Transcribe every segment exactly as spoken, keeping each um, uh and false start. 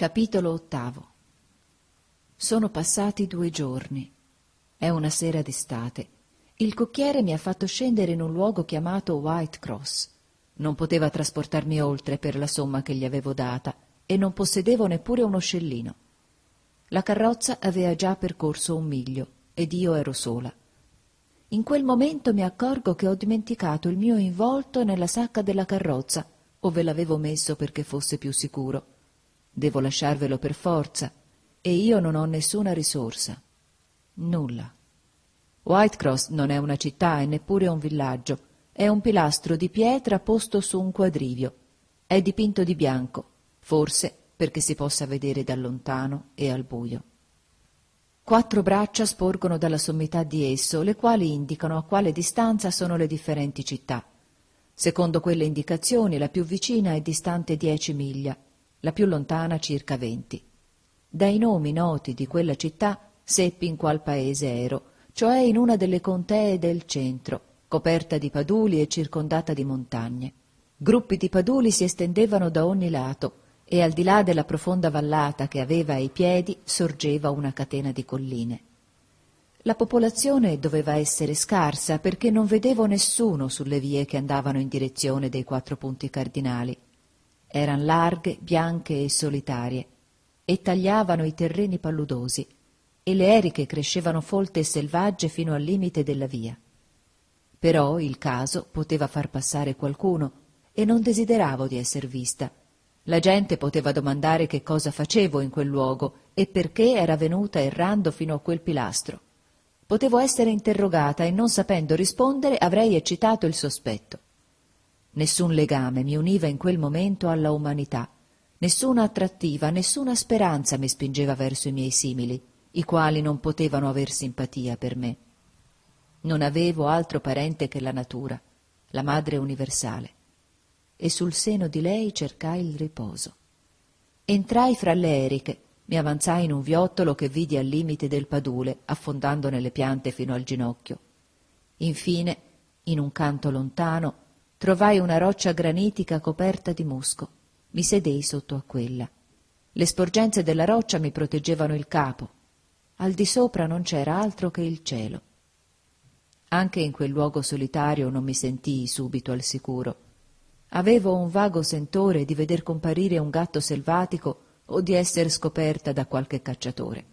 Capitolo ottavo. Sono passati due giorni. È una sera d'estate. Il cocchiere mi ha fatto scendere in un luogo chiamato White Cross. Non poteva trasportarmi oltre per la somma che gli avevo data e non possedevo neppure uno scellino. La carrozza aveva già percorso un miglio ed io ero sola. In quel momento mi accorgo che ho dimenticato il mio involto nella sacca della carrozza, ove l'avevo messo perché fosse più sicuro. Devo lasciarvelo per forza e io non ho nessuna risorsa. Nulla. Whitecross non è una città e neppure un villaggio. È un pilastro di pietra posto su un quadrivio. È dipinto di bianco, forse perché si possa vedere da lontano e al buio. Quattro braccia sporgono dalla sommità di esso, le quali indicano a quale distanza sono le differenti città. Secondo quelle indicazioni, la più vicina è distante dieci miglia, la più lontana circa venti. Dai nomi noti di quella città seppi in qual paese ero, cioè in una delle contee del centro, coperta di paduli e circondata di montagne. Gruppi di paduli si estendevano da ogni lato e al di là della profonda vallata che aveva ai piedi sorgeva una catena di colline. La popolazione doveva essere scarsa perché non vedevo nessuno sulle vie che andavano in direzione dei quattro punti cardinali. Eran larghe, bianche e solitarie e tagliavano i terreni palludosi e le eriche crescevano folte e selvagge fino al limite della via. Però il caso poteva far passare qualcuno e non desideravo di esser vista. La gente poteva domandare che cosa facevo in quel luogo e perché era venuta errando fino a quel pilastro. Potevo essere interrogata e non sapendo rispondere avrei eccitato il sospetto. Nessun legame mi univa in quel momento alla umanità, nessuna attrattiva, nessuna speranza mi spingeva verso i miei simili, i quali non potevano aver simpatia per me. Non avevo altro parente che la natura, la madre universale, e sul seno di lei cercai il riposo. Entrai fra le eriche, mi avanzai in un viottolo che vidi al limite del padule, affondando nelle piante fino al ginocchio. Infine, in un canto lontano, trovai una roccia granitica coperta di musco. Mi sedei sotto a quella. Le sporgenze della roccia mi proteggevano il capo. Al di sopra non c'era altro che il cielo. Anche in quel luogo solitario non mi sentii subito al sicuro. Avevo un vago sentore di veder comparire un gatto selvatico o di essere scoperta da qualche cacciatore.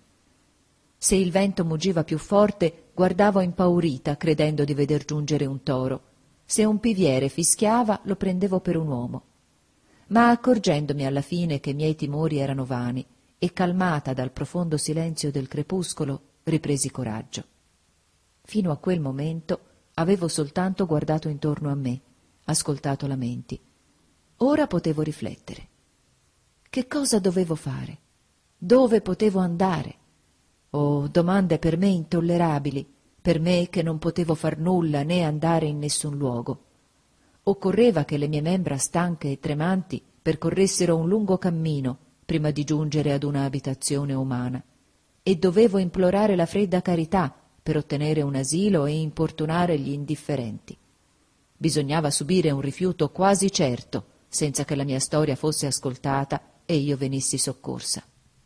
Se il vento muggiva più forte, guardavo impaurita, credendo di veder giungere un toro. Se un piviere fischiava, lo prendevo per un uomo. Ma accorgendomi alla fine che i miei timori erano vani e calmata dal profondo silenzio del crepuscolo, ripresi coraggio. Fino a quel momento avevo soltanto guardato intorno a me, ascoltato lamenti. Ora potevo riflettere. Che cosa dovevo fare? Dove potevo andare? Oh, domande per me intollerabili, per me che non potevo far nulla né andare in nessun luogo. Occorreva che le mie membra stanche e tremanti percorressero un lungo cammino prima di giungere ad una abitazione umana, e dovevo implorare la fredda carità per ottenere un asilo e importunare gli indifferenti. Bisognava subire un rifiuto quasi certo, senza che la mia storia fosse ascoltata e io venissi soccorsa.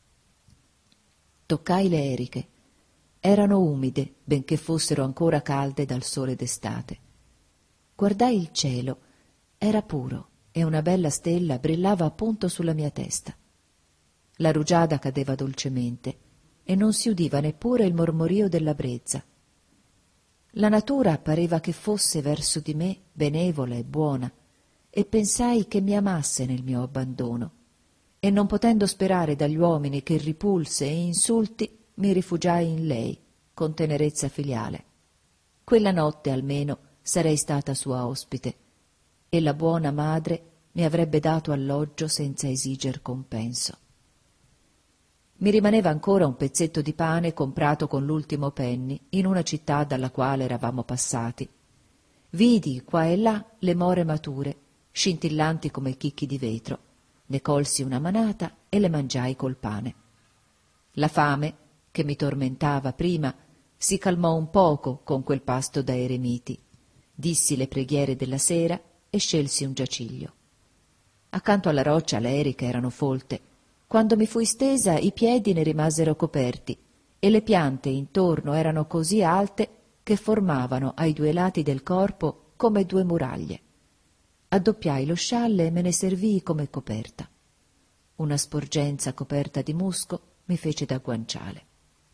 Toccai le eriche. Erano umide, benché fossero ancora calde dal sole d'estate. Guardai il cielo. Era puro e una bella stella brillava appunto sulla mia testa. La rugiada cadeva dolcemente e non si udiva neppure il mormorio della brezza. La natura pareva che fosse verso di me benevola e buona, e pensai che mi amasse nel mio abbandono, e non potendo sperare dagli uomini che ripulse e insulti, mi rifugiai in lei, con tenerezza filiale. Quella notte almeno sarei stata sua ospite, e la buona madre mi avrebbe dato alloggio senza esiger compenso. Mi rimaneva ancora un pezzetto di pane comprato con l'ultimo penny in una città dalla quale eravamo passati. Vidi qua e là le more mature, scintillanti come chicchi di vetro. Ne colsi una manata e le mangiai col pane. La fame, che mi tormentava prima, si calmò un poco con quel pasto da eremiti. Dissi le preghiere della sera e scelsi un giaciglio. Accanto alla roccia le eriche erano folte. Quando mi fui stesa, i piedi ne rimasero coperti e le piante intorno erano così alte che formavano ai due lati del corpo come due muraglie. Addoppiai lo scialle e me ne servii come coperta. Una sporgenza coperta di musco mi fece da guanciale.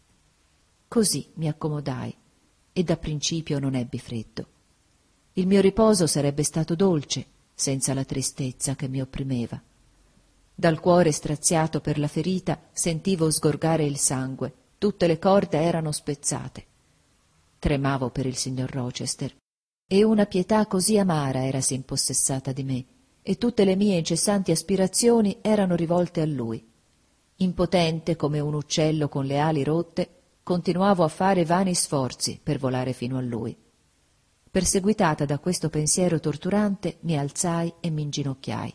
Così mi accomodai e da principio non ebbi freddo. Il mio riposo sarebbe stato dolce senza la tristezza che mi opprimeva. Dal cuore straziato per la ferita sentivo sgorgare il sangue, tutte le corde erano spezzate. Tremavo per il signor Rochester e una pietà così amara erasi impossessata di me e tutte le mie incessanti aspirazioni erano rivolte a lui. Impotente come un uccello con le ali rotte, continuavo a fare vani sforzi per volare fino a lui. Perseguitata da questo pensiero torturante, mi alzai e m'inginocchiai.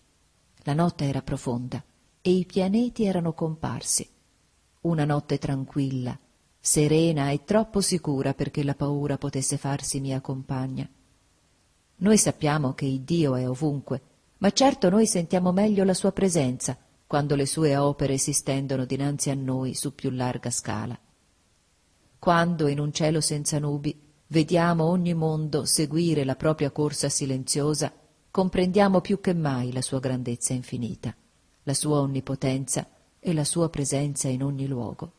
La notte era profonda e i pianeti erano comparsi. Una notte tranquilla, serena e troppo sicura perché la paura potesse farsi mia compagna. Noi sappiamo che Iddio è ovunque, ma certo noi sentiamo meglio la sua presenza quando le sue opere si stendono dinanzi a noi su più larga scala. Quando in un cielo senza nubi vediamo ogni mondo seguire la propria corsa silenziosa, comprendiamo più che mai la sua grandezza infinita, la sua onnipotenza e la sua presenza in ogni luogo.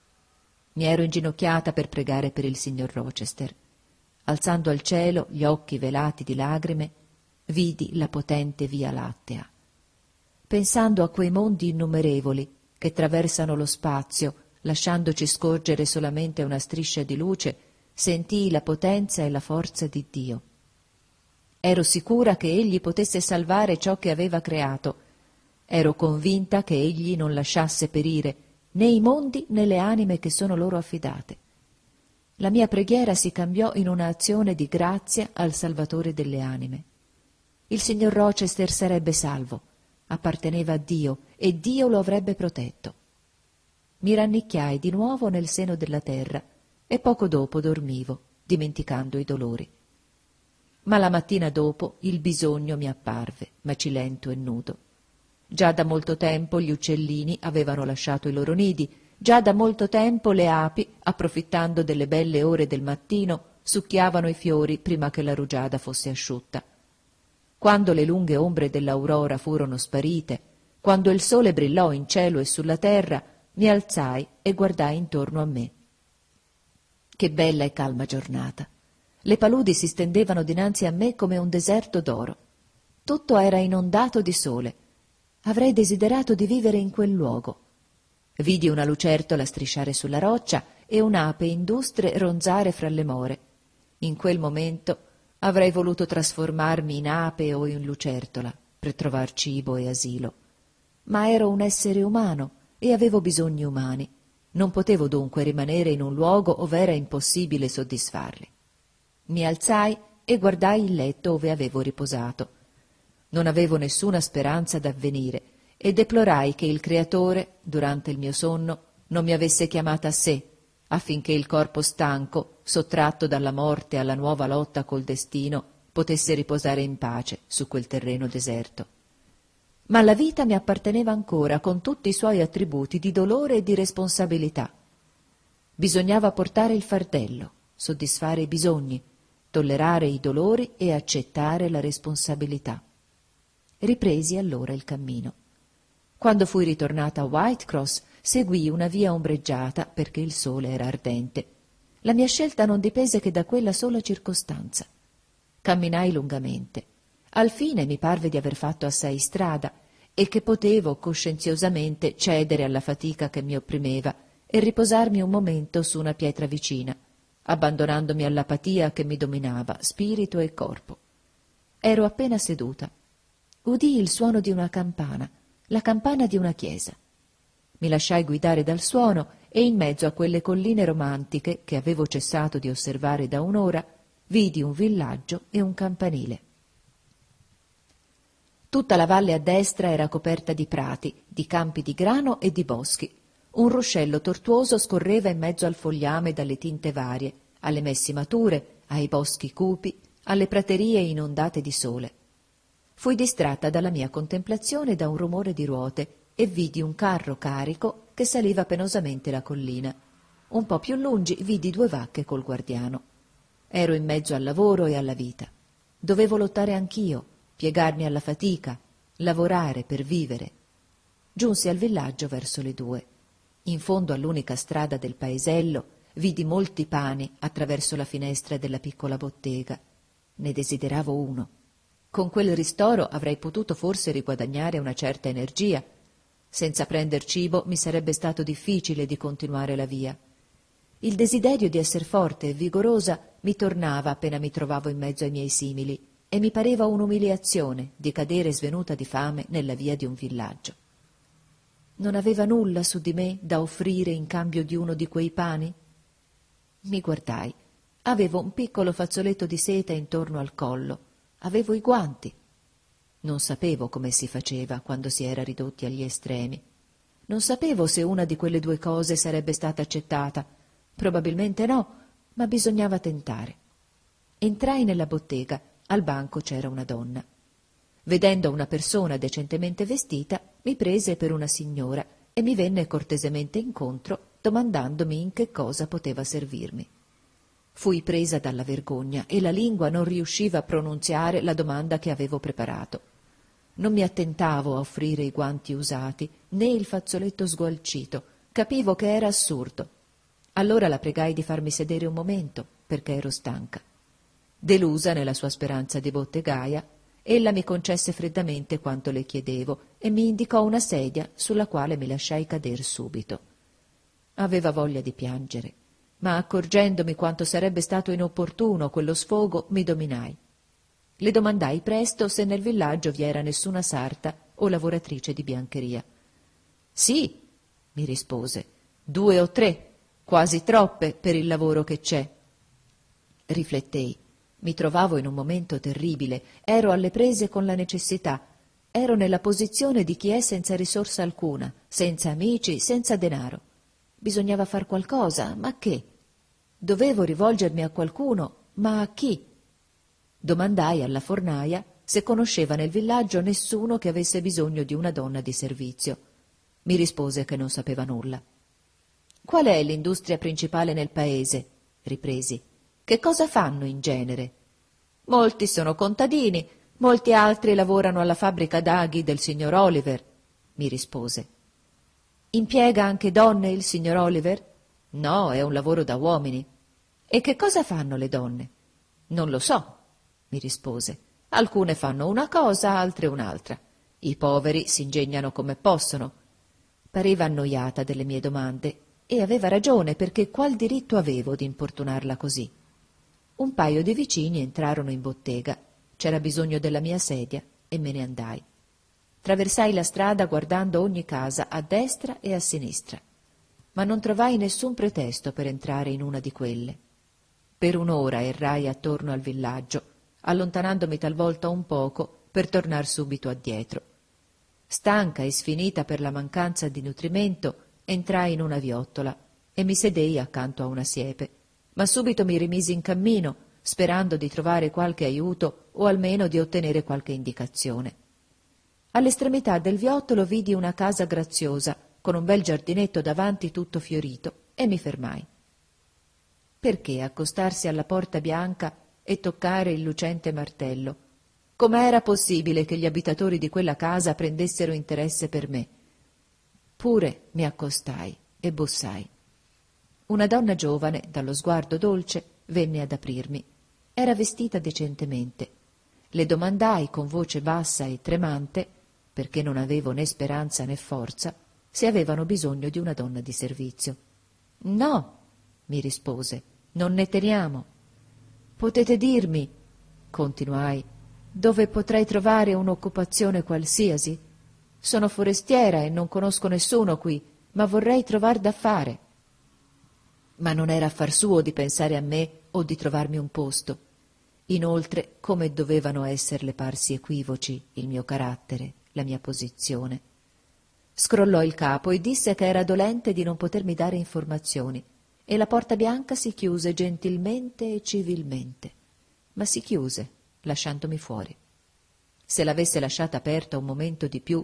Mi ero inginocchiata per pregare per il signor Rochester. Alzando al cielo gli occhi velati di lagrime, vidi la potente Via Lattea. Pensando a quei mondi innumerevoli che traversano lo spazio, lasciandoci scorgere solamente una striscia di luce, sentii la potenza e la forza di Dio. Ero sicura che egli potesse salvare ciò che aveva creato. Ero convinta che egli non lasciasse perire né i mondi né le anime che sono loro affidate. La mia preghiera si cambiò in un'azione di grazia al Salvatore delle anime. Il signor Rochester sarebbe salvo, apparteneva a Dio e Dio lo avrebbe protetto. Mi rannicchiai di nuovo nel seno della terra e poco dopo dormivo, dimenticando i dolori. Ma la mattina dopo il bisogno mi apparve, macilento e nudo. Già da molto tempo gli uccellini avevano lasciato i loro nidi, già da molto tempo le api, approfittando delle belle ore del mattino, succhiavano i fiori prima che la rugiada fosse asciutta. Quando le lunghe ombre dell'aurora furono sparite, quando il sole brillò in cielo e sulla terra, mi alzai e guardai intorno a me. Che bella e calma giornata! Le paludi si stendevano dinanzi a me come un deserto d'oro. Tutto era inondato di sole. Avrei desiderato di vivere in quel luogo. Vidi una lucertola strisciare sulla roccia e un'ape industre ronzare fra le more. In quel momento avrei voluto trasformarmi in ape o in lucertola per trovar cibo e asilo. Ma ero un essere umano e avevo bisogni umani. Non potevo dunque rimanere in un luogo ove era impossibile soddisfarli. Mi alzai e guardai il letto ove avevo riposato. Non avevo nessuna speranza d'avvenire e deplorai che il Creatore, durante il mio sonno, non mi avesse chiamata a sé, affinché il corpo stanco, sottratto dalla morte alla nuova lotta col destino, potesse riposare in pace su quel terreno deserto. Ma la vita mi apparteneva ancora con tutti i suoi attributi di dolore e di responsabilità. Bisognava portare il fardello, soddisfare i bisogni, tollerare i dolori e accettare la responsabilità. Ripresi allora il cammino. Quando fui ritornata a Whitecross, seguii una via ombreggiata perché il sole era ardente. La mia scelta non dipese che da quella sola circostanza. Camminai lungamente. Al fine mi parve di aver fatto assai strada e che potevo coscienziosamente cedere alla fatica che mi opprimeva e riposarmi un momento su una pietra vicina, abbandonandomi all'apatia che mi dominava, spirito e corpo. Ero appena seduta. Udii il suono di una campana, la campana di una chiesa. Mi lasciai guidare dal suono e in mezzo a quelle colline romantiche che avevo cessato di osservare da un'ora, vidi un villaggio e un campanile. Tutta la valle a destra era coperta di prati, di campi di grano e di boschi. Un ruscello tortuoso scorreva in mezzo al fogliame dalle tinte varie, alle messi mature, ai boschi cupi, alle praterie inondate di sole. Fui distratta dalla mia contemplazione da un rumore di ruote e vidi un carro carico che saliva penosamente la collina. Un po' più lungi vidi due vacche col guardiano. Ero in mezzo al lavoro e alla vita. Dovevo lottare anch'io, piegarmi alla fatica, lavorare per vivere. Giunsi al villaggio verso le due. In fondo all'unica strada del paesello vidi molti pani attraverso la finestra della piccola bottega. Ne desideravo uno. Con quel ristoro avrei potuto forse riguadagnare una certa energia. Senza prender cibo mi sarebbe stato difficile di continuare la via. Il desiderio di esser forte e vigorosa mi tornava appena mi trovavo in mezzo ai miei simili e mi pareva un'umiliazione di cadere svenuta di fame nella via di un villaggio. Non aveva nulla su di me da offrire in cambio di uno di quei pani? Mi guardai. Avevo un piccolo fazzoletto di seta intorno al collo. Avevo i guanti. Non sapevo come si faceva quando si era ridotti agli estremi. Non sapevo se una di quelle due cose sarebbe stata accettata. Probabilmente no, ma bisognava tentare. Entrai nella bottega. Al banco c'era una donna. Vedendo una persona decentemente vestita, mi prese per una signora e mi venne cortesemente incontro, domandandomi in che cosa poteva servirmi. Fui presa dalla vergogna e la lingua non riusciva a pronunziare la domanda che avevo preparato. Non mi attentavo a offrire i guanti usati, né il fazzoletto sgualcito. Capivo che era assurdo. Allora la pregai di farmi sedere un momento, perché ero stanca. Delusa nella sua speranza di bottegaia, ella mi concesse freddamente quanto le chiedevo e mi indicò una sedia sulla quale mi lasciai cader subito. Aveva voglia di piangere, ma accorgendomi quanto sarebbe stato inopportuno quello sfogo, mi dominai. Le domandai presto se nel villaggio vi era nessuna sarta o lavoratrice di biancheria. «Sì», mi rispose, «due o tre, quasi troppe per il lavoro che c'è». Riflettei. Mi trovavo in un momento terribile, ero alle prese con la necessità, ero nella posizione di chi è senza risorsa alcuna, senza amici, senza denaro. Bisognava far qualcosa, ma che? Dovevo rivolgermi a qualcuno, ma a chi? Domandai alla fornaia se conosceva nel villaggio nessuno che avesse bisogno di una donna di servizio. Mi rispose che non sapeva nulla. «Qual è l'industria principale nel paese?» ripresi. «Che cosa fanno in genere?» «Molti sono contadini, molti altri lavorano alla fabbrica d'aghi del signor Oliver», mi rispose. «Impiega anche donne il signor Oliver?» «No, è un lavoro da uomini». «E che cosa fanno le donne?» «Non lo so», mi rispose. «Alcune fanno una cosa, altre un'altra. I poveri si ingegnano come possono». Pareva annoiata delle mie domande e aveva ragione, perché qual diritto avevo di importunarla così? Un paio di vicini entrarono in bottega. C'era bisogno della mia sedia e me ne andai. Traversai la strada guardando ogni casa a destra e a sinistra, ma non trovai nessun pretesto per entrare in una di quelle. Per un'ora errai attorno al villaggio, allontanandomi talvolta un poco per tornar subito addietro. Stanca e sfinita per la mancanza di nutrimento, entrai in una viottola e mi sedei accanto a una siepe, ma subito mi rimisi in cammino, sperando di trovare qualche aiuto o almeno di ottenere qualche indicazione. All'estremità del viottolo vidi una casa graziosa, con un bel giardinetto davanti tutto fiorito, e mi fermai. Perché accostarsi alla porta bianca e toccare il lucente martello? Com'era possibile che gli abitatori di quella casa prendessero interesse per me? Pure mi accostai e bussai. Una donna giovane, dallo sguardo dolce, venne ad aprirmi. Era vestita decentemente. Le domandai con voce bassa e tremante, perché non avevo né speranza né forza, se avevano bisogno di una donna di servizio. «No», mi rispose, «non ne teniamo». «Potete dirmi», continuai, «dove potrei trovare un'occupazione qualsiasi? Sono forestiera e non conosco nessuno qui, ma vorrei trovar da fare». Ma non era affar suo di pensare a me o di trovarmi un posto. Inoltre, come dovevano esserle parsi equivoci il mio carattere, la mia posizione. Scrollò il capo e disse che era dolente di non potermi dare informazioni, e la porta bianca si chiuse gentilmente e civilmente, ma si chiuse, lasciandomi fuori. Se l'avesse lasciata aperta un momento di più,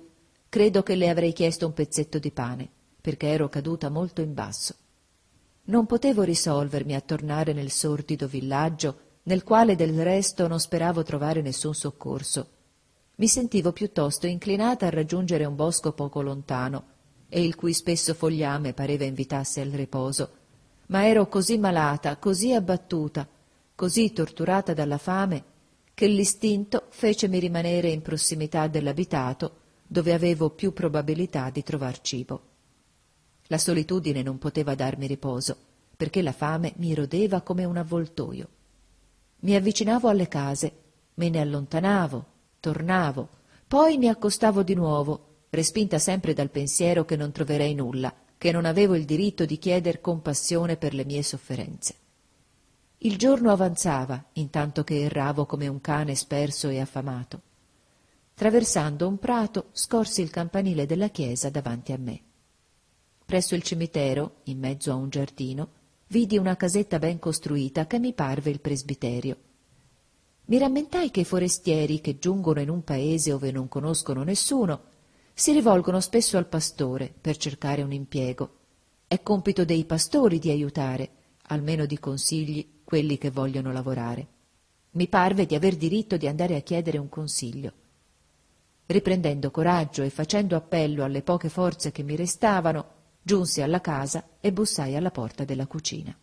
credo che le avrei chiesto un pezzetto di pane, perché ero caduta molto in basso. Non potevo risolvermi a tornare nel sordido villaggio, nel quale del resto non speravo trovare nessun soccorso. Mi sentivo piuttosto inclinata a raggiungere un bosco poco lontano, e il cui spesso fogliame pareva invitasse al riposo, ma ero così malata, così abbattuta, così torturata dalla fame, che l'istinto fecemi rimanere in prossimità dell'abitato, dove avevo più probabilità di trovar cibo. La solitudine non poteva darmi riposo, perché la fame mi rodeva come un avvoltoio. Mi avvicinavo alle case, me ne allontanavo, tornavo, poi mi accostavo di nuovo, respinta sempre dal pensiero che non troverei nulla, che non avevo il diritto di chieder compassione per le mie sofferenze. Il giorno avanzava, intanto che erravo come un cane sperso e affamato. Traversando un prato, scorsi il campanile della chiesa davanti a me. Presso il cimitero, in mezzo a un giardino, vidi una casetta ben costruita che mi parve il presbiterio. Mi rammentai che i forestieri che giungono in un paese ove non conoscono nessuno si rivolgono spesso al pastore per cercare un impiego. È compito dei pastori di aiutare, almeno di consigli, quelli che vogliono lavorare. Mi parve di aver diritto di andare a chiedere un consiglio. Riprendendo coraggio e facendo appello alle poche forze che mi restavano, giunsi alla casa e bussai alla porta della cucina.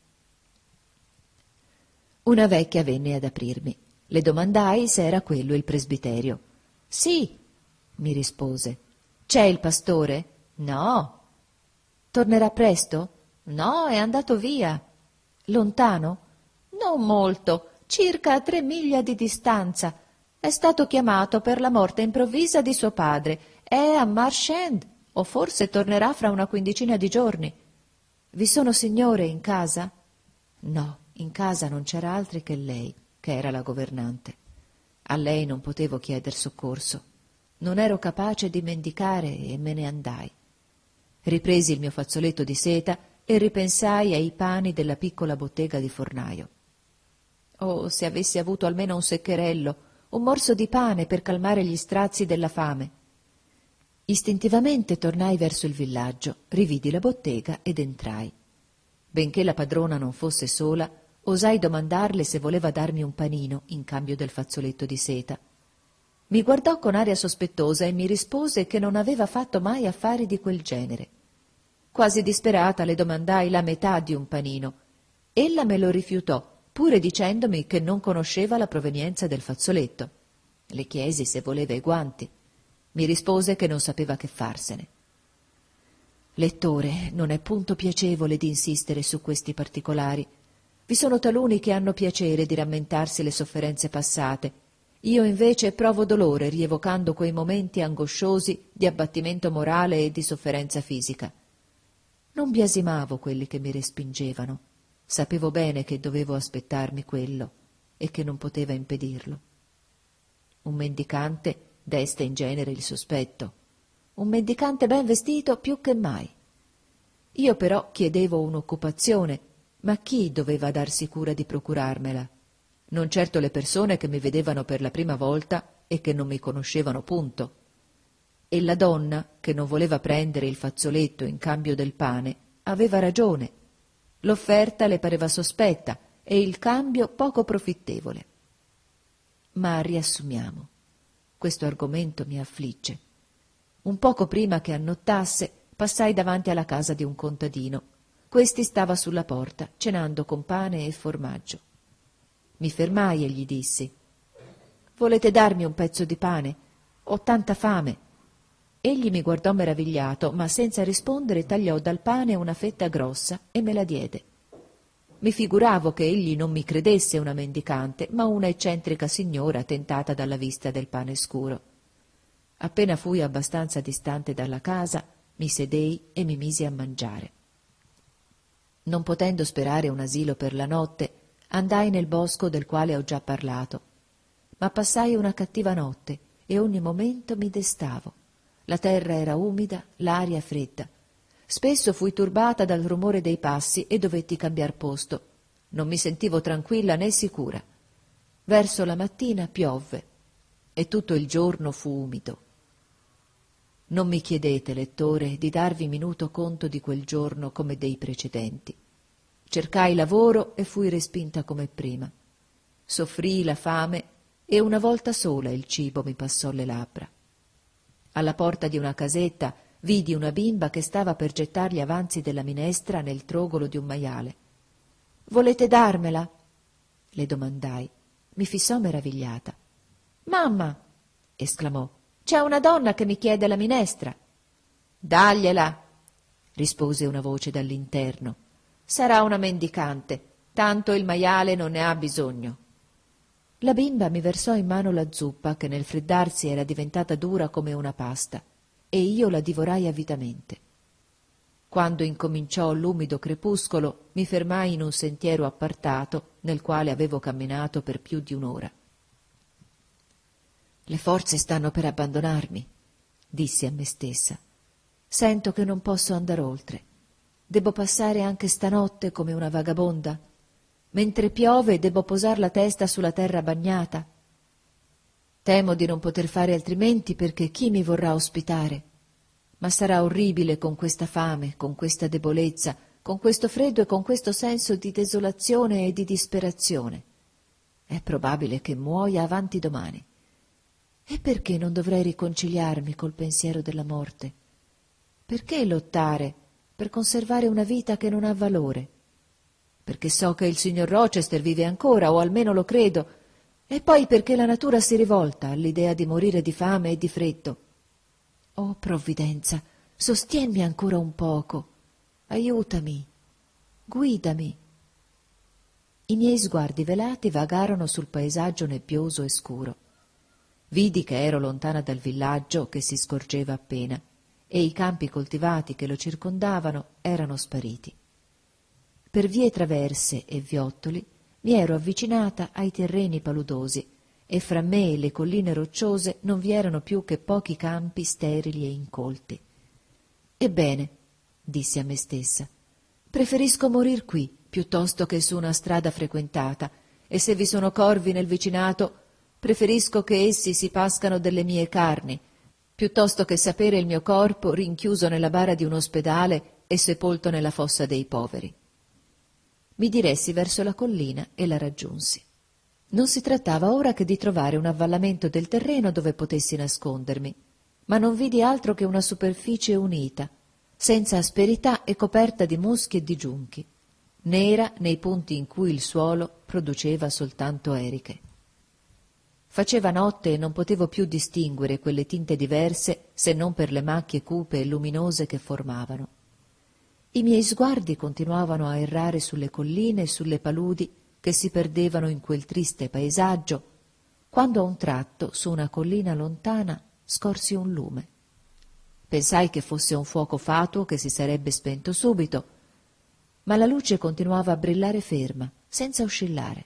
Una vecchia venne ad aprirmi. Le domandai se era quello il presbiterio. «Sì», mi rispose. «C'è il pastore?» «No». «Tornerà presto?» «No, è andato via». «Lontano?» «Non molto, circa a tre miglia di distanza. È stato chiamato per la morte improvvisa di suo padre. È a Marsh End, o forse tornerà fra una quindicina di giorni». «Vi sono signore in casa?» «No, in casa non c'era altri che lei, che era la governante. A lei non potevo chieder soccorso. Non ero capace di mendicare e me ne andai. Ripresi il mio fazzoletto di seta e ripensai ai pani della piccola bottega di fornaio. Oh, se avessi avuto almeno un seccherello, un morso di pane per calmare gli strazi della fame. Istintivamente tornai verso il villaggio, rividi la bottega ed entrai. Benché la padrona non fosse sola, osai domandarle se voleva darmi un panino in cambio del fazzoletto di seta. Mi guardò con aria sospettosa e mi rispose che non aveva fatto mai affari di quel genere. Quasi disperata le domandai la metà di un panino. Ella me lo rifiutò, pure dicendomi che non conosceva la provenienza del fazzoletto. Le chiesi se voleva i guanti. Mi rispose che non sapeva che farsene. Lettore, non è punto piacevole di insistere su questi particolari. Vi sono taluni che hanno piacere di rammentarsi le sofferenze passate. Io invece provo dolore rievocando quei momenti angosciosi di abbattimento morale e di sofferenza fisica. Non biasimavo quelli che mi respingevano. Sapevo bene che dovevo aspettarmi quello e che non poteva impedirlo. Un mendicante desta in genere il sospetto. Un mendicante ben vestito più che mai. Io però chiedevo un'occupazione, ma chi doveva darsi cura di procurarmela? Non certo le persone che mi vedevano per la prima volta e che non mi conoscevano punto. E la donna, che non voleva prendere il fazzoletto in cambio del pane, aveva ragione. L'offerta le pareva sospetta e il cambio poco profittevole. Ma riassumiamo. Questo argomento mi affligge. Un poco prima che annottasse, passai davanti alla casa di un contadino. Questi stava sulla porta, cenando con pane e formaggio. Mi fermai e gli dissi: «Volete darmi un pezzo di pane? Ho tanta fame». Egli mi guardò meravigliato, ma senza rispondere tagliò dal pane una fetta grossa e me la diede. Mi figuravo che egli non mi credesse una mendicante, ma una eccentrica signora tentata dalla vista del pane scuro. Appena fui abbastanza distante dalla casa, mi sedei e mi misi a mangiare. Non potendo sperare un asilo per la notte, andai nel bosco del quale ho già parlato. Ma passai una cattiva notte e ogni momento mi destavo. La terra era umida, l'aria fredda. Spesso fui turbata dal rumore dei passi e dovetti cambiar posto. Non mi sentivo tranquilla né sicura. Verso la mattina piovve e tutto il giorno fu umido. Non mi chiedete, lettore, di darvi minuto conto di quel giorno come dei precedenti. Cercai lavoro e fui respinta come prima. Soffrii la fame e una volta sola il cibo mi passò le labbra. Alla porta di una casetta vidi una bimba che stava per gettar gli avanzi della minestra nel trogolo di un maiale. «Volete darmela?» le domandai. Mi fissò meravigliata. «Mamma!» esclamò. «C'è una donna che mi chiede la minestra!» «Dagliela!» rispose una voce dall'interno. «Sarà una mendicante, tanto il maiale non ne ha bisogno.» La bimba mi versò in mano la zuppa che nel freddarsi era diventata dura come una pasta e io la divorai avidamente. Quando incominciò l'umido crepuscolo mi fermai in un sentiero appartato nel quale avevo camminato per più di un'ora. «Le forze stanno per abbandonarmi», dissi a me stessa. «Sento che non posso andare oltre. Debbo passare anche stanotte come una vagabonda? Mentre piove debbo posar la testa sulla terra bagnata? Temo di non poter fare altrimenti perché chi mi vorrà ospitare? Ma sarà orribile con questa fame, con questa debolezza, con questo freddo e con questo senso di desolazione e di disperazione. È probabile che muoia avanti domani. E perché non dovrei riconciliarmi col pensiero della morte? Perché lottare per conservare una vita che non ha valore? Perché so che il signor Rochester vive ancora, o almeno lo credo, e poi perché la natura si rivolta all'idea di morire di fame e di freddo. Oh, provvidenza, sostienmi ancora un poco, aiutami, guidami. I miei sguardi velati vagarono sul paesaggio nebbioso e scuro. Vidi che ero lontana dal villaggio che si scorgeva appena, e i campi coltivati che lo circondavano erano spariti. Per vie traverse e viottoli mi ero avvicinata ai terreni paludosi e fra me e le colline rocciose non vi erano più che pochi campi sterili e incolti. «Ebbene», dissi a me stessa, «preferisco morir qui piuttosto che su una strada frequentata, e se vi sono corvi nel vicinato, preferisco che essi si pascano delle mie carni, piuttosto che sapere il mio corpo rinchiuso nella bara di un ospedale e sepolto nella fossa dei poveri.» Mi diressi verso la collina e la raggiunsi. Non si trattava ora che di trovare un avvallamento del terreno dove potessi nascondermi, ma non vidi altro che una superficie unita, senza asperità e coperta di muschi e di giunchi, nera nei punti in cui il suolo produceva soltanto eriche. Faceva notte e non potevo più distinguere quelle tinte diverse se non per le macchie cupe e luminose che formavano. I miei sguardi continuavano a errare sulle colline e sulle paludi che si perdevano in quel triste paesaggio, quando a un tratto, su una collina lontana, scorsi un lume. Pensai che fosse un fuoco fatuo che si sarebbe spento subito, ma la luce continuava a brillare ferma, senza oscillare.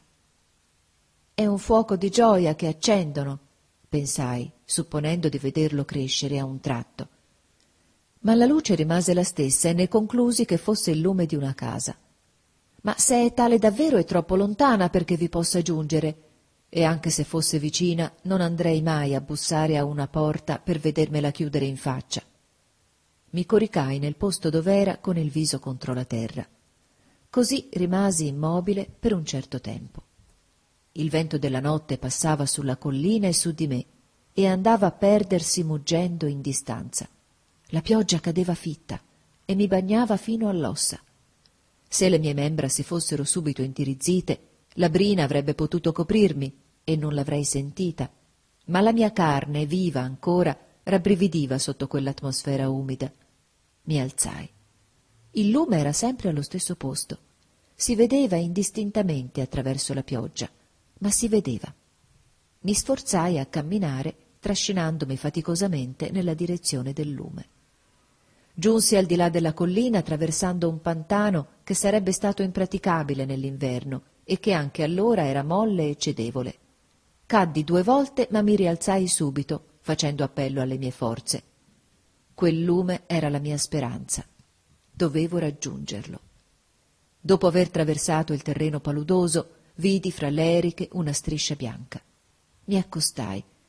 «È un fuoco di gioia che accendono», pensai, supponendo di vederlo crescere a un tratto. Ma la luce rimase la stessa e ne conclusi che fosse il lume di una casa. «Ma se è tale davvero è troppo lontana perché vi possa giungere, e anche se fosse vicina non andrei mai a bussare a una porta per vedermela chiudere in faccia.» Mi coricai nel posto dov'era con il viso contro la terra. Così rimasi immobile per un certo tempo. Il vento della notte passava sulla collina e su di me e andava a perdersi muggendo in distanza. La pioggia cadeva fitta e mi bagnava fino all'ossa. Se le mie membra si fossero subito intirizzite, la brina avrebbe potuto coprirmi e non l'avrei sentita, ma la mia carne, viva ancora, rabbrividiva sotto quell'atmosfera umida. Mi alzai. Il lume era sempre allo stesso posto. Si vedeva indistintamente attraverso la pioggia, ma si vedeva. Mi sforzai a camminare, trascinandomi faticosamente nella direzione del lume. Giunsi al di là della collina attraversando un pantano che sarebbe stato impraticabile nell'inverno e che anche allora era molle e cedevole. Caddi due volte, ma mi rialzai subito, facendo appello alle mie forze. Quel lume era la mia speranza. Dovevo raggiungerlo. Dopo aver traversato il terreno paludoso, vidi fra le eriche una striscia bianca. Mi accostai.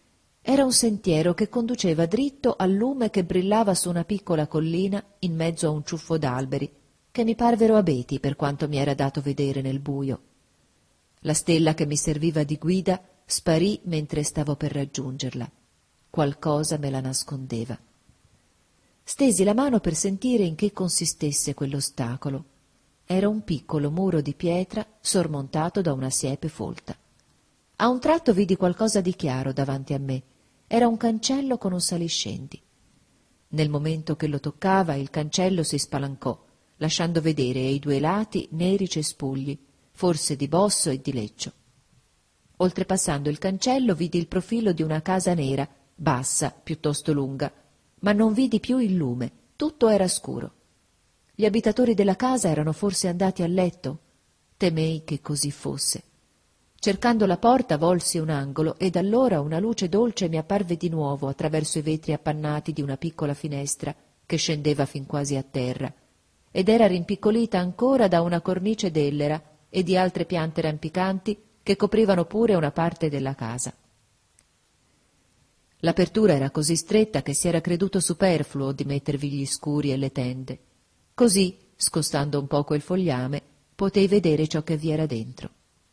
Era un sentiero che conduceva dritto al lume che brillava su una piccola collina in mezzo a un ciuffo d'alberi, che mi parvero abeti per quanto mi era dato vedere nel buio. La stella che mi serviva di guida sparì mentre stavo per raggiungerla. Qualcosa me la nascondeva. Stesi la mano per sentire in che consistesse quell'ostacolo. Era un piccolo muro di pietra sormontato da una siepe folta. A un tratto vidi qualcosa di chiaro davanti a me. Era un cancello con un saliscendi. Nel momento che lo toccava il cancello si spalancò, lasciando vedere ai due lati neri cespugli, forse di bosso e di leccio. Oltrepassando il cancello vidi il profilo di una casa nera, bassa, piuttosto lunga, ma non vidi più il lume, tutto era scuro. Gli abitatori della casa erano forse andati a letto? Temei che così fosse. Cercando la porta volsi un angolo ed allora una luce dolce mi apparve di nuovo attraverso i vetri appannati di una piccola finestra che scendeva fin quasi a terra ed era rimpiccolita ancora da una cornice d'ellera e di altre piante rampicanti che coprivano pure una parte della casa. L'apertura era così stretta che si era creduto superfluo di mettervi gli scuri e le tende. Così, scostando un poco il fogliame, potei vedere ciò che vi era dentro.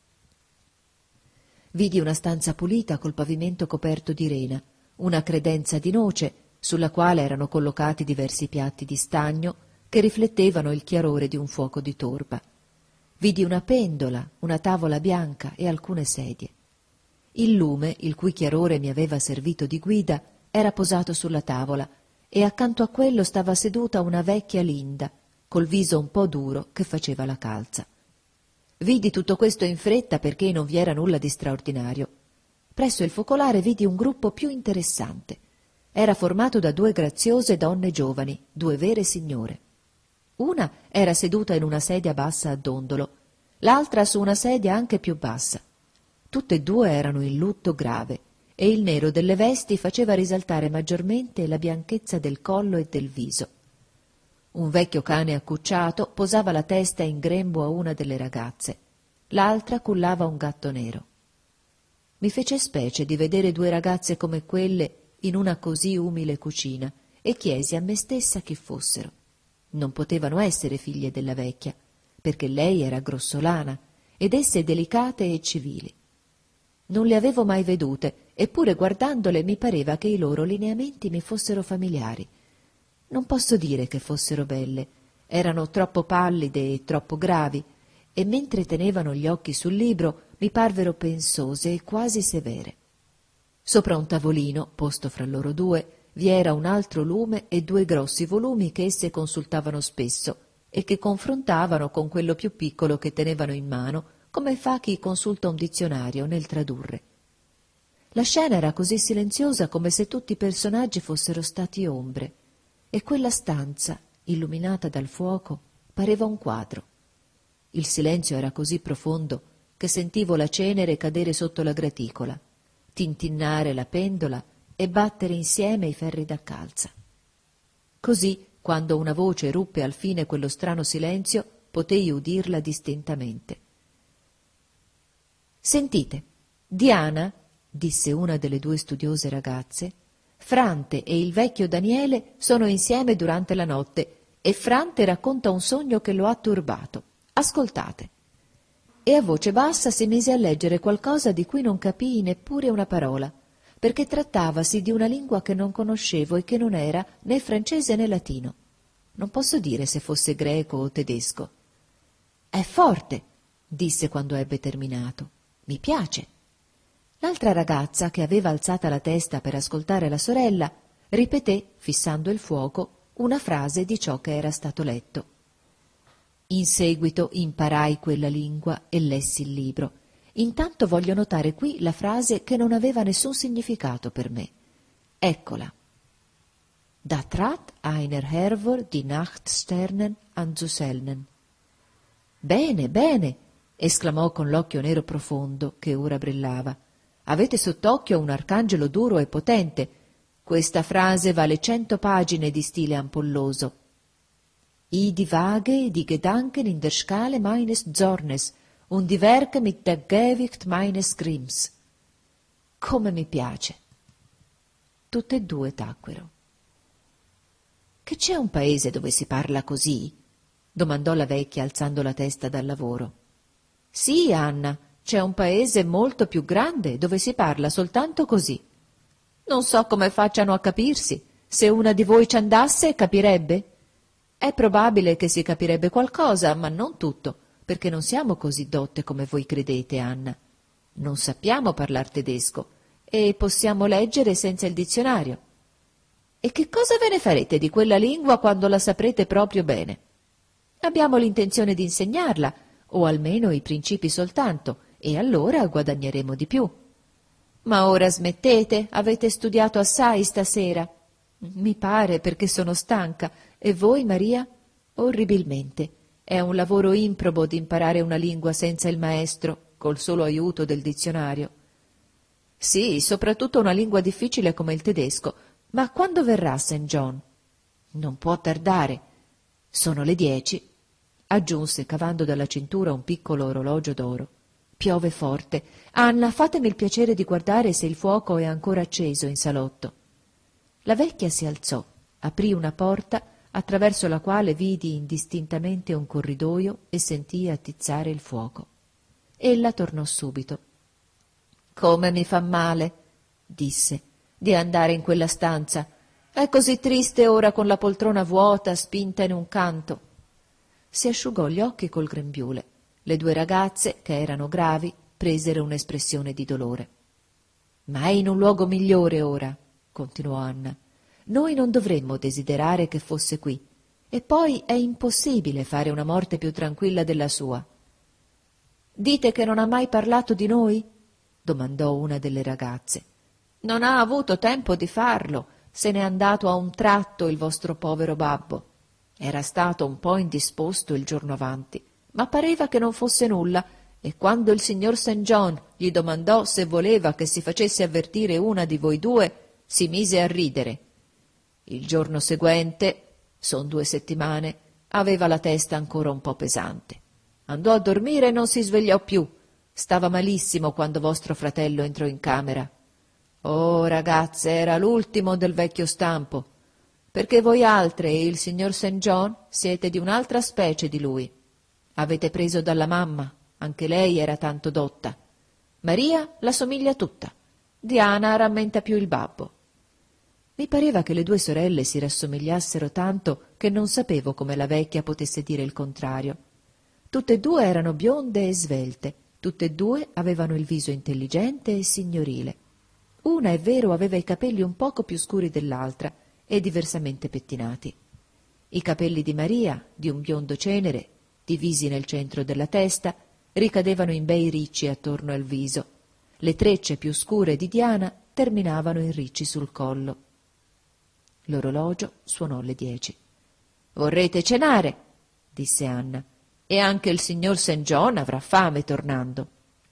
Vidi una stanza pulita col pavimento coperto di rena, una credenza di noce sulla quale erano collocati diversi piatti di stagno che riflettevano il chiarore di un fuoco di torba. Vidi una pendola, una tavola bianca e alcune sedie. Il lume, il cui chiarore mi aveva servito di guida, era posato sulla tavola e accanto a quello stava seduta una vecchia Linda, col viso un po' duro che faceva la calza. Vidi tutto questo in fretta perché non vi era nulla di straordinario. Presso il focolare vidi un gruppo più interessante. Era formato da due graziose donne giovani, due vere signore. Una era seduta in una sedia bassa a dondolo, l'altra su una sedia anche più bassa. Tutte e due erano in lutto grave e il nero delle vesti faceva risaltare maggiormente la bianchezza del collo e del viso. Un vecchio cane accucciato posava la testa in grembo a una delle ragazze, l'altra cullava un gatto nero. Mi fece specie di vedere due ragazze come quelle in una così umile cucina e chiesi a me stessa chi fossero. Non potevano essere figlie della vecchia, perché lei era grossolana ed esse delicate e civili. Non le avevo mai vedute, eppure guardandole mi pareva che i loro lineamenti mi fossero familiari. Non posso dire che fossero belle, erano troppo pallide e troppo gravi, e mentre tenevano gli occhi sul libro mi parvero pensose e quasi severe. Sopra un tavolino, posto fra loro due, vi era un altro lume e due grossi volumi che esse consultavano spesso e che confrontavano con quello più piccolo che tenevano in mano, come fa chi consulta un dizionario nel tradurre. La scena era così silenziosa come se tutti i personaggi fossero stati ombre, e quella stanza, illuminata dal fuoco, pareva un quadro. Il silenzio era così profondo che sentivo la cenere cadere sotto la graticola, tintinnare la pendola e battere insieme i ferri da calza. Così, quando una voce ruppe al fine quello strano silenzio, potei udirla distintamente. «Sentite, Diana», disse una delle due studiose ragazze, «Frante e il vecchio Daniele sono insieme durante la notte e Frante racconta un sogno che lo ha turbato. Ascoltate». E a voce bassa si mise a leggere qualcosa di cui non capii neppure una parola, perché trattavasi di una lingua che non conoscevo e che non era né francese né latino. Non posso dire se fosse greco o tedesco. «È forte», disse quando ebbe terminato. «Mi piace». L'altra ragazza, che aveva alzata la testa per ascoltare la sorella, ripeté, fissando il fuoco, una frase di ciò che era stato letto. In seguito imparai quella lingua e lessi il libro. Intanto voglio notare qui la frase che non aveva nessun significato per me. Eccola. Da trat einer Hervor die Nachtsternen anzuselnen. Bene, bene, esclamò con l'occhio nero profondo che ora brillava. Avete sott'occhio un arcangelo duro e potente. Questa frase vale cento pagine di stile ampolloso. I die Waage, die Gedanken in der Schale meines Zornes und die Werke mit der Gewicht meines Grimms. Come mi piace! Tutte e due tacquero. «Che c'è un paese dove si parla così?» domandò la vecchia alzando la testa dal lavoro. «Sì, Anna, c'è un paese molto più grande dove si parla soltanto così. Non so come facciano a capirsi. Se una di voi ci andasse, capirebbe?» «È probabile che si capirebbe qualcosa, ma non tutto, perché non siamo così dotte come voi credete, Anna. Non sappiamo parlar tedesco e possiamo leggere senza il dizionario. E che cosa ve ne farete di quella lingua quando la saprete proprio bene? Abbiamo l'intenzione di insegnarla, o almeno i principi soltanto, e allora guadagneremo di più. Ma ora smettete, avete studiato assai stasera. Mi pare, perché sono stanca. E voi, Maria? Orribilmente. È un lavoro improbo di imparare una lingua senza il maestro, col solo aiuto del dizionario. Sì, soprattutto una lingua difficile come il tedesco. Ma quando verrà Saint John? Non può tardare. Sono le dieci, aggiunse cavando dalla cintura un piccolo orologio d'oro. Piove forte. Anna, fatemi il piacere di guardare se il fuoco è ancora acceso in salotto. La vecchia si alzò, aprì una porta attraverso la quale vidi indistintamente un corridoio e sentii attizzare il fuoco. Ella tornò subito. «Come mi fa male», disse, «di andare in quella stanza. È così triste ora con la poltrona vuota, spinta in un canto». Si asciugò gli occhi col grembiule. Le due ragazze, che erano gravi, presero un'espressione di dolore. «Ma è in un luogo migliore ora», continuò Anna. «Noi non dovremmo desiderare che fosse qui. E poi è impossibile fare una morte più tranquilla della sua». «Dite che non ha mai parlato di noi?» domandò una delle ragazze. «Non ha avuto tempo di farlo. Se n'è andato a un tratto il vostro povero babbo. Era stato un po' indisposto il giorno avanti, ma pareva che non fosse nulla, e quando il signor Saint John gli domandò se voleva che si facesse avvertire una di voi due, si mise a ridere. Il giorno seguente, son due settimane, aveva la testa ancora un po' pesante. Andò a dormire e non si svegliò più. Stava malissimo quando vostro fratello entrò in camera. Oh, ragazze, era l'ultimo del vecchio stampo, perché voi altre e il signor Saint John siete di un'altra specie di lui. Avete preso dalla mamma, anche lei era tanto dotta. Maria la somiglia tutta. Diana rammenta più il babbo. Mi pareva che le due sorelle si rassomigliassero tanto che non sapevo come la vecchia potesse dire il contrario. Tutte e due erano bionde e svelte, tutte e due avevano il viso intelligente e signorile. Una, è vero, aveva i capelli un poco più scuri dell'altra e diversamente pettinati. I capelli di Maria, di un biondo cenere, divisi nel centro della testa, ricadevano in bei ricci attorno al viso. Le trecce più scure di Diana terminavano in ricci sul collo. L'orologio suonò le dieci. «Vorrete cenare?» disse Anna. «E anche il signor Saint John avrà fame tornando».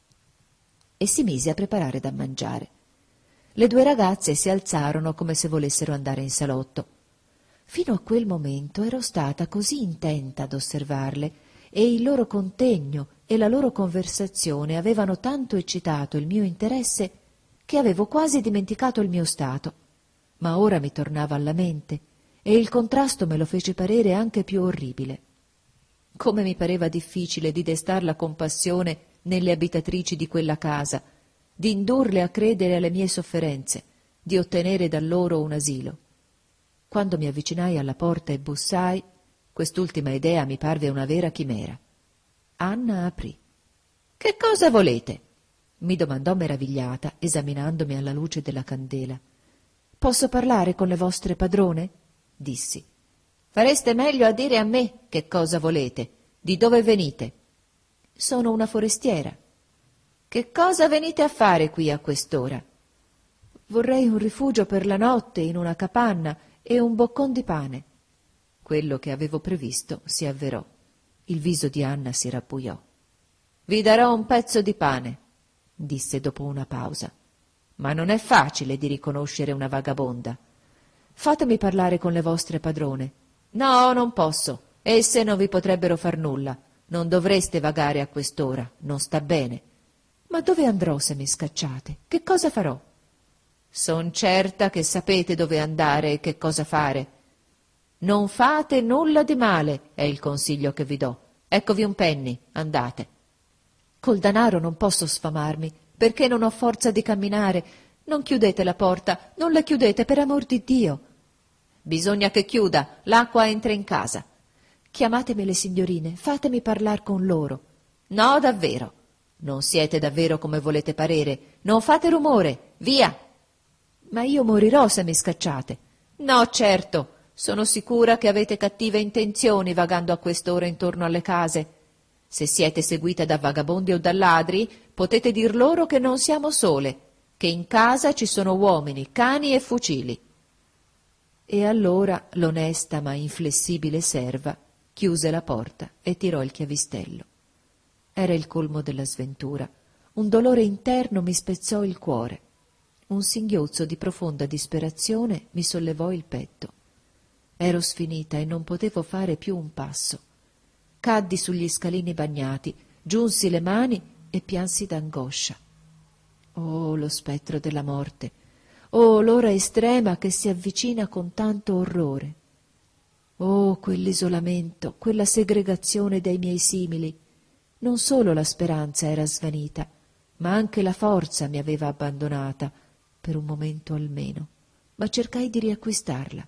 E si mise a preparare da mangiare. Le due ragazze si alzarono come se volessero andare in salotto. Fino a quel momento ero stata così intenta ad osservarle, e il loro contegno e la loro conversazione avevano tanto eccitato il mio interesse che avevo quasi dimenticato il mio stato. Ma ora mi tornava alla mente, e il contrasto me lo fece parere anche più orribile. Come mi pareva difficile di destar la compassione nelle abitatrici di quella casa, di indurle a credere alle mie sofferenze, di ottenere da loro un asilo. Quando mi avvicinai alla porta e bussai, quest'ultima idea mi parve una vera chimera. Anna aprì. «Che cosa volete?» mi domandò meravigliata, esaminandomi alla luce della candela. «Posso parlare con le vostre padrone?» dissi. «Fareste meglio a dire a me che cosa volete. Di dove venite?» «Sono una forestiera». «Che cosa venite a fare qui a quest'ora?» «Vorrei un rifugio per la notte in una capanna e un boccon di pane». Quello che avevo previsto si avverò. Il viso di Anna si rabbuiò. «Vi darò un pezzo di pane», disse dopo una pausa. «Ma non è facile di riconoscere una vagabonda». «Fatemi parlare con le vostre padrone». «No, non posso. Esse non vi potrebbero far nulla. Non dovreste vagare a quest'ora. Non sta bene». «Ma dove andrò se mi scacciate? Che cosa farò?» Son certa che sapete dove andare e che cosa fare. Non fate nulla di male, è il consiglio che vi do. Eccovi un penny, andate. Col danaro non posso sfamarmi, perché non ho forza di camminare. Non chiudete la porta, non la chiudete, per amor di Dio. Bisogna che chiuda, l'acqua entra in casa. Chiamatemi le signorine, fatemi parlar con loro. No, davvero. Non siete davvero come volete parere. Non fate rumore, via. Ma io morirò se mi scacciate. No, certo. Sono sicura che avete cattive intenzioni vagando a quest'ora intorno alle case. Se siete seguite da vagabondi o da ladri, potete dir loro che non siamo sole, che in casa ci sono uomini, cani e fucili. E allora l'onesta ma inflessibile serva chiuse la porta e tirò il chiavistello. Era il colmo della sventura. Un dolore interno mi spezzò il cuore. Un singhiozzo di profonda disperazione mi sollevò il petto. Ero sfinita e non potevo fare più un passo. Caddi sugli scalini bagnati, giunsi le mani e piansi d'angoscia. Oh, lo spettro della morte! Oh, l'ora estrema che si avvicina con tanto orrore! Oh, quell'isolamento, quella segregazione dai miei simili! Non solo la speranza era svanita, ma anche la forza mi aveva abbandonata, per un momento almeno, ma cercai di riacquistarla.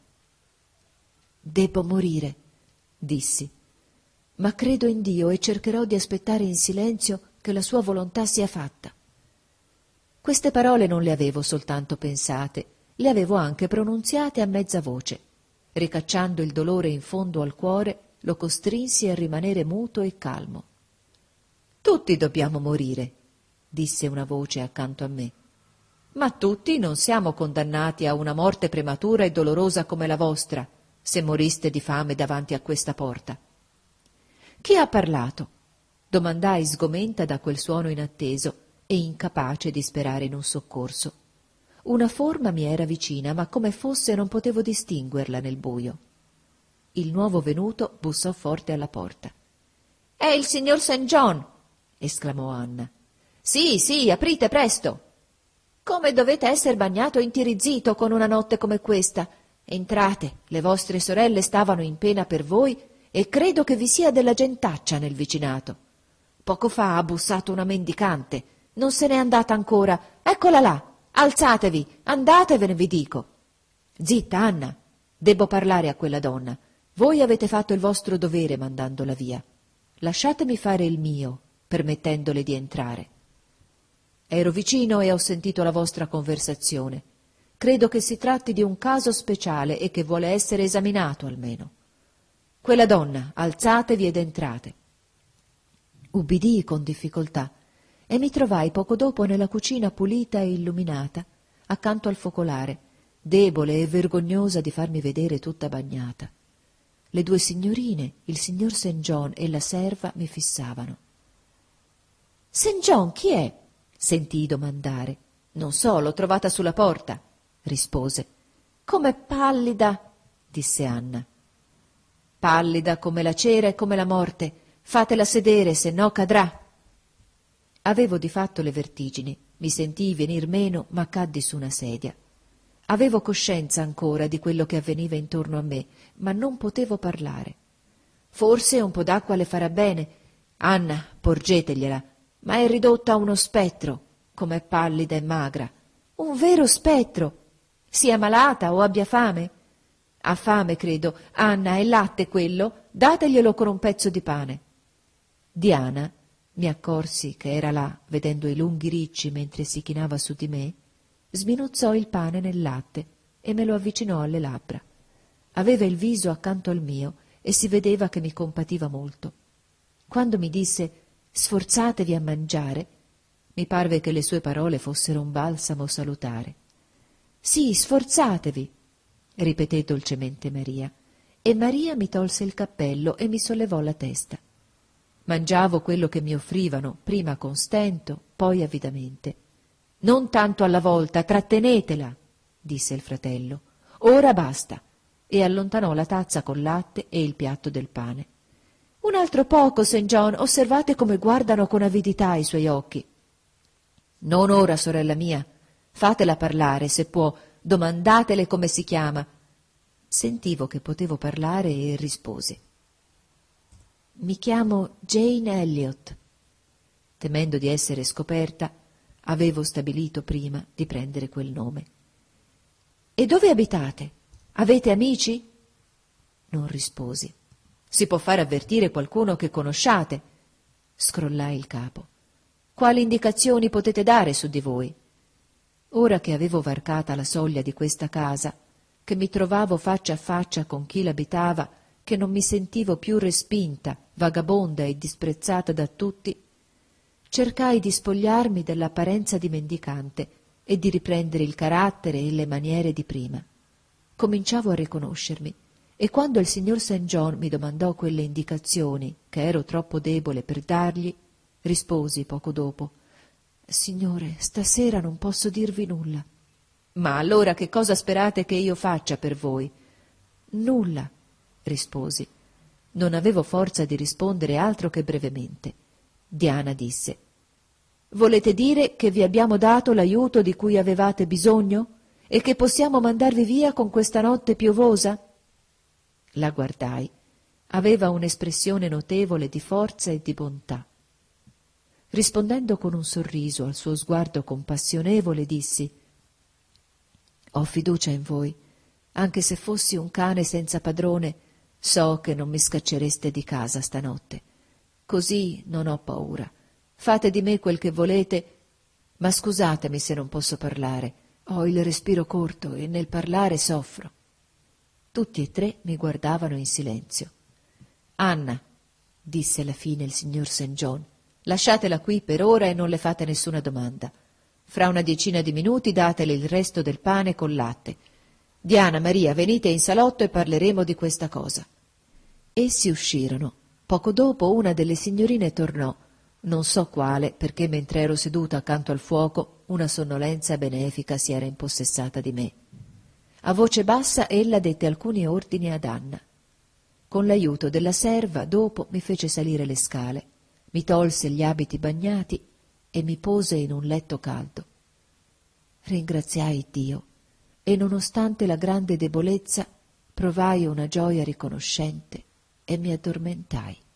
Debbo morire, dissi, ma credo in Dio e cercherò di aspettare in silenzio che la sua volontà sia fatta. Queste parole non le avevo soltanto pensate, le avevo anche pronunziate a mezza voce. Ricacciando il dolore in fondo al cuore, lo costrinsi a rimanere muto e calmo. Tutti dobbiamo morire, disse una voce accanto a me. Ma tutti non siamo condannati a una morte prematura e dolorosa come la vostra, se moriste di fame davanti a questa porta. Chi ha parlato? Domandai sgomenta da quel suono inatteso e incapace di sperare in un soccorso. Una forma mi era vicina, ma come fosse non potevo distinguerla nel buio. Il nuovo venuto bussò forte alla porta. — È il signor Saint John! —esclamò Anna. — Sì, sì, aprite presto! — Come dovete esser bagnato e intirizzito con una notte come questa? Entrate, le vostre sorelle stavano in pena per voi e credo che vi sia della gentaccia nel vicinato. Poco fa ha bussato una mendicante, non se n'è andata ancora, eccola là, alzatevi, andatevene vi dico. Zitta, Anna, debbo parlare a quella donna, voi avete fatto il vostro dovere mandandola via. Lasciatemi fare il mio, permettendole di entrare. Ero vicino e ho sentito la vostra conversazione. Credo che si tratti di un caso speciale e che vuole essere esaminato almeno. Quella donna, alzatevi ed entrate. Ubbidii con difficoltà e mi trovai poco dopo nella cucina pulita e illuminata, accanto al focolare, debole e vergognosa di farmi vedere tutta bagnata. Le due signorine, il signor Saint John e la serva mi fissavano. — Saint John chi è? — sentii domandare. — Non so, l'ho trovata sulla porta — rispose. — Com'è pallida! — disse Anna. — Pallida come la cera e come la morte. Fatela sedere, se no cadrà. Avevo di fatto le vertigini, mi sentii venir meno, ma caddi su una sedia. Avevo coscienza ancora di quello che avveniva intorno a me, ma non potevo parlare. Forse un po' d'acqua le farà bene. Anna, porgetegliela, ma è ridotta a uno spettro, com'è pallida e magra. Un vero spettro! Sia malata o abbia fame? Ha fame, credo. Anna, è latte quello? Dateglielo con un pezzo di pane. Diana, mi accorsi che era là, vedendo i lunghi ricci mentre si chinava su di me, sminuzzò il pane nel latte e me lo avvicinò alle labbra. Aveva il viso accanto al mio e si vedeva che mi compativa molto. Quando mi disse «sforzatevi a mangiare», mi parve che le sue parole fossero un balsamo salutare. «Sì, sforzatevi», ripeté dolcemente Maria, e Maria mi tolse il cappello e mi sollevò la testa. Mangiavo quello che mi offrivano, prima con stento, poi avidamente. «Non tanto alla volta, trattenetela», disse il fratello. «Ora basta», e allontanò la tazza col latte e il piatto del pane. «Un altro poco, Saint John, osservate come guardano con avidità i suoi occhi». «Non ora, sorella mia. Fatela parlare, se può, domandatele come si chiama. Sentivo che potevo parlare e risposi. Mi chiamo Jane Elliot. Temendo di essere scoperta, avevo stabilito prima di prendere quel nome. E dove abitate? Avete amici? Non risposi. Si può fare avvertire qualcuno che conosciate. Scrollai il capo. Quali indicazioni potete dare su di voi? Ora che avevo varcata la soglia di questa casa, che mi trovavo faccia a faccia con chi l'abitava, che non mi sentivo più respinta, vagabonda e disprezzata da tutti, cercai di spogliarmi dell'apparenza di mendicante e di riprendere il carattere e le maniere di prima. Cominciavo a riconoscermi, e quando il signor Saint John mi domandò quelle indicazioni, che ero troppo debole per dargli, risposi poco dopo: «Signore, stasera non posso dirvi nulla». «Ma allora che cosa sperate che io faccia per voi?» «Nulla», risposi. Non avevo forza di rispondere altro che brevemente. Diana disse: «Volete dire che vi abbiamo dato l'aiuto di cui avevate bisogno e che possiamo mandarvi via con questa notte piovosa?» La guardai. Aveva un'espressione notevole di forza e di bontà. Rispondendo con un sorriso al suo sguardo compassionevole, dissi: «Ho fiducia in voi. Anche se fossi un cane senza padrone, so che non mi scaccereste di casa stanotte. Così non ho paura. Fate di me quel che volete, ma scusatemi se non posso parlare. Ho il respiro corto e nel parlare soffro». Tutti e tre mi guardavano in silenzio. «Anna», disse alla fine il signor Saint John, «lasciatela qui per ora e non le fate nessuna domanda. Fra una decina di minuti datele il resto del pane col latte. Diana, Maria, venite in salotto e parleremo di questa cosa». Essi uscirono. Poco dopo una delle signorine tornò, non so quale, perché mentre ero seduta accanto al fuoco una sonnolenza benefica si era impossessata di me. A voce bassa ella dette alcuni ordini ad Anna. Con l'aiuto della serva dopo mi fece salire le scale, mi tolse gli abiti bagnati e mi pose in un letto caldo. Ringraziai Dio e, nonostante la grande debolezza, provai una gioia riconoscente e mi addormentai.